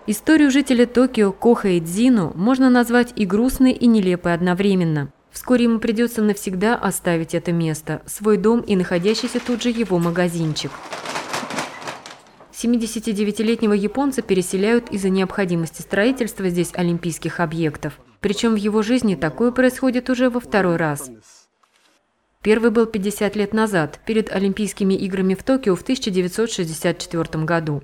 Историю жителя Токио Кохэй Дзину можно назвать и грустной, и нелепой одновременно. Вскоре ему придется навсегда оставить это место, свой дом и находящийся тут же его магазинчик. 79-летнего японца переселяют из-за необходимости строительства здесь олимпийских объектов. Причем в его жизни такое происходит уже во второй раз. Первый был 50 лет назад, перед Олимпийскими играми в Токио в 1964 году.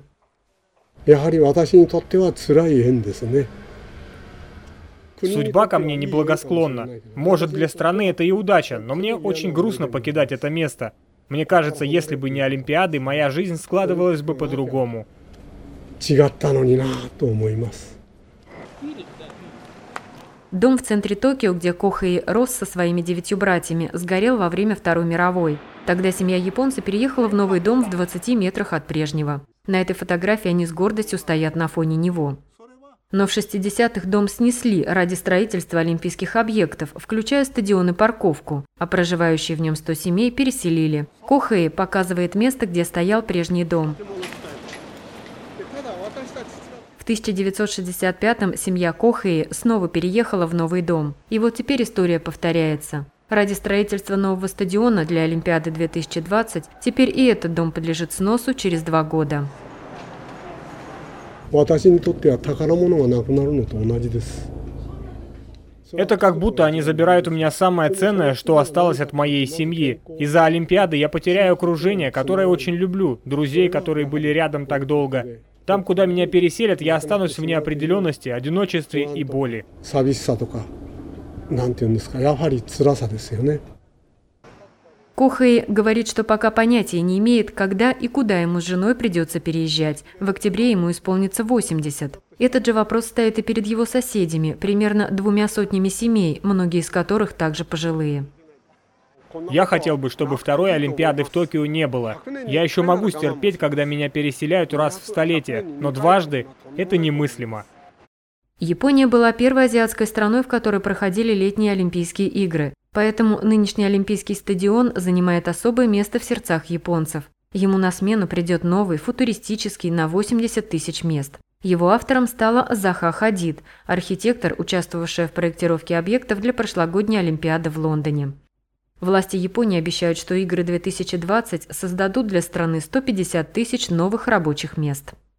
Судьба ко мне неблагосклонна. Может, для страны это и удача, но мне очень грустно покидать это место. Мне кажется, если бы не Олимпиады, моя жизнь складывалась бы по-другому. Дом в центре Токио, где Кохэй рос со своими 9 братьями, сгорел во время Второй мировой. Тогда семья японца переехала в новый дом в 20 метрах от прежнего. На этой фотографии они с гордостью стоят на фоне него. Но в 60-х дом снесли ради строительства олимпийских объектов, включая стадион и парковку, а проживающие в нем 100 семей переселили. Кохэй показывает место, где стоял прежний дом. В 1965-м семья Кохэй снова переехала в новый дом. И вот теперь история повторяется. Ради строительства нового стадиона для Олимпиады 2020 теперь и этот дом подлежит сносу через 2 года. Это как будто они забирают у меня самое ценное, что осталось от моей семьи. Из-за Олимпиады я потеряю окружение, которое очень люблю, друзей, которые были рядом так долго. Там, куда меня переселят, я останусь в неопределенности, одиночестве и боли. Кохэй говорит, что пока понятия не имеет, когда и куда ему с женой придется переезжать. В октябре ему исполнится 80. Этот же вопрос стоит и перед его соседями, примерно 200 семей, многие из которых также пожилые. Я хотел бы, чтобы второй Олимпиады в Токио не было. Я еще могу стерпеть, когда меня переселяют раз в столетие, но дважды это немыслимо. Япония была первой азиатской страной, в которой проходили летние Олимпийские игры. Поэтому нынешний Олимпийский стадион занимает особое место в сердцах японцев. Ему на смену придет новый, футуристический, на 80 тысяч мест. Его автором стала Заха Хадид, архитектор, участвовавшая в проектировке объектов для прошлогодней Олимпиады в Лондоне. Власти Японии обещают, что игры 2020 создадут для страны 150 тысяч новых рабочих мест.